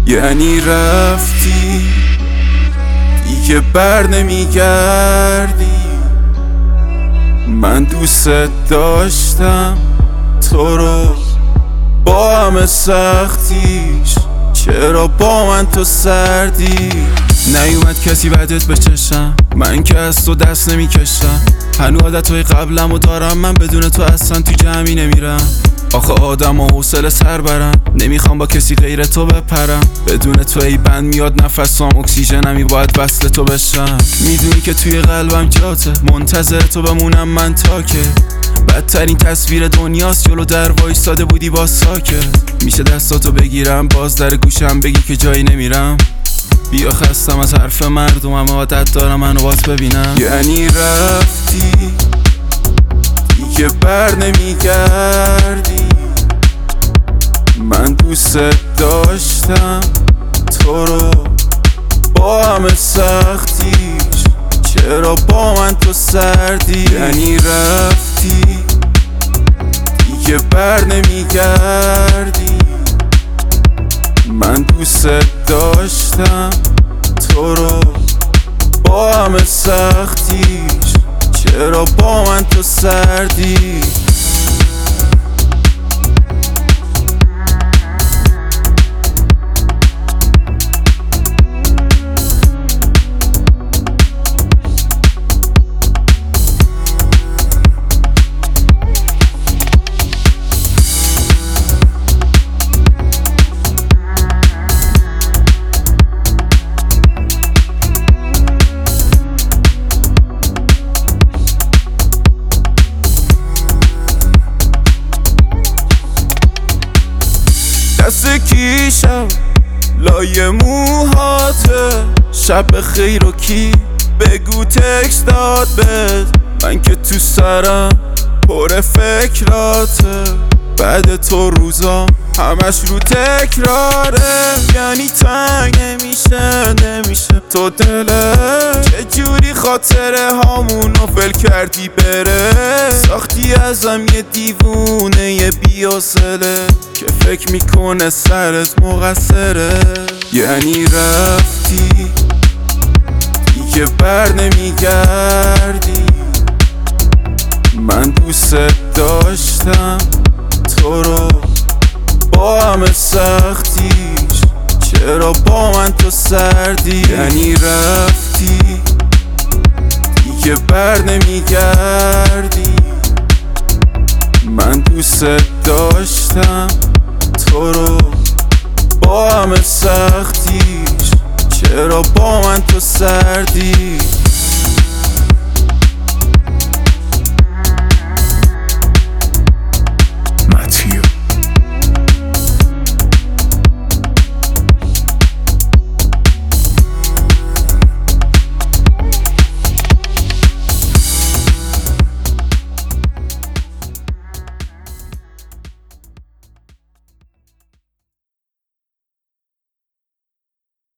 یعنی رفتی دیگه بر نمیگردی. من دوست داشتم تو رو با همه سختیش، چرا با من تو سردی؟ نیومد کسی بعدت به چشم، من که از تو دست نمیکشم. هنو عادتهای قبلم و دارم، من بدون تو اصلا تو جمعی نمیرم. آخه آدم و حوصله سر برم، نمیخوام با کسی غیر تو بپرم. بدون تو ای بند میاد نفسام، اکسیژنمی باید وصل تو بشم. میدونی که توی قلبم جاته، منتظر تو بمونم من تا که بدترین تصویر دنیاست. جلو در وایستاده بودی با ساکت، میشه دستاتو بگیرم باز در گوشم بگی که جایی نمیرم. بیا خستم از حرف مردم، اما عادت دارم منو باز ببینم. یعنی رفتی دیگه بر نمیگردی. من دوست داشتم تو رو با همه سختیش، چرا با من تو سردی؟ یعنی رفتی دیگه بر نمیگردی. من دوست داشتم تو رو با همه سختیش، چرا با من تو سردی؟ دست کیشم لای موهاته، شب خیر و کی بگو تکست داد بهت. من که تو سرم پر فکراته، بعد تو روزام همش رو تکراره. یعنی تنگ نمیشه تو دلت، چجوری خاطره هامونو فل کردی بره. ساختی ازم یه دیوونه یه بی‌حوصله که فکر میکنه سرت مقصره. یعنی رفتی دیگه بر نمیگردی. من دوست داشتم تو رو با همه سختیش، چرا با من تو سردی؟ یعنی رفتی دیگه بر نمیگردی. من دوست داشتم تو رو با همه سختیش، چرا با من تو سردی؟